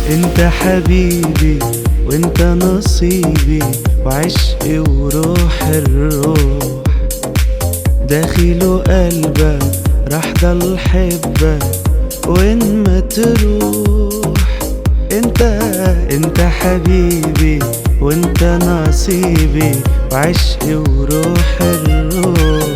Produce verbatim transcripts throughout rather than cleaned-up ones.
انت حبيبي وانت نصيبي وعشقي وروح الروح، داخله قلبك راح ضل حبك وين ما تروح. انت انت حبيبي وانت نصيبي وعشقي وروح الروح،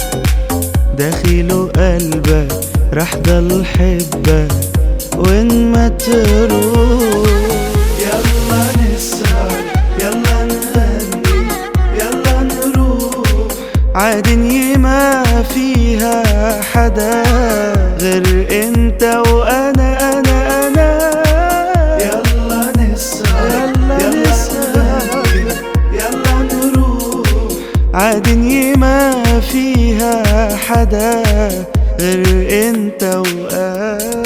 داخله قلبك راح ضل حبك وين ما تروح. يلا نسهر يلا نغني يلا نروح، عادني ما فيها حدا غير انت وانا انا انا. يلا نسهر يلا نسهر يلا نروح، عادني ما فيها حدا غير انت وانا.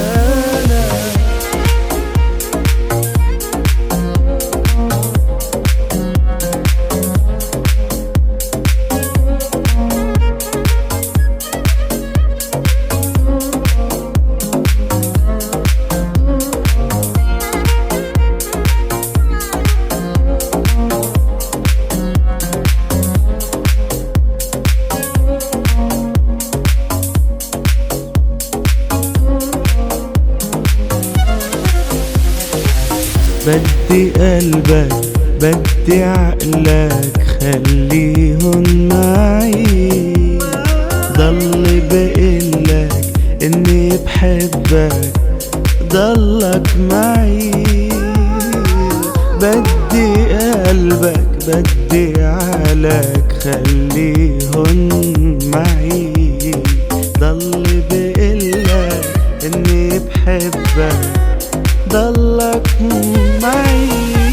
بدي قلبك بدي عقلك خليهن معي، ضل بقلك اني بحبك ضلك معي. بدي قلبك بدي عقلك خليهن معي، ضل بقلك اني بحبك ضلك معي.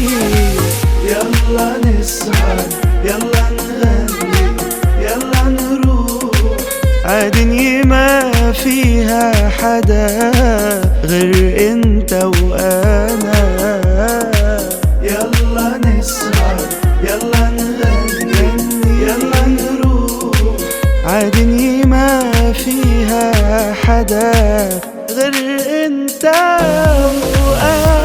يلا نسهر يلا نغني يلا نروح، عادني ما فيها حدا غير انت وانا. يلا نسهر يلا نغني يلا نروح، عادني ما فيها حدا غير انت وانا.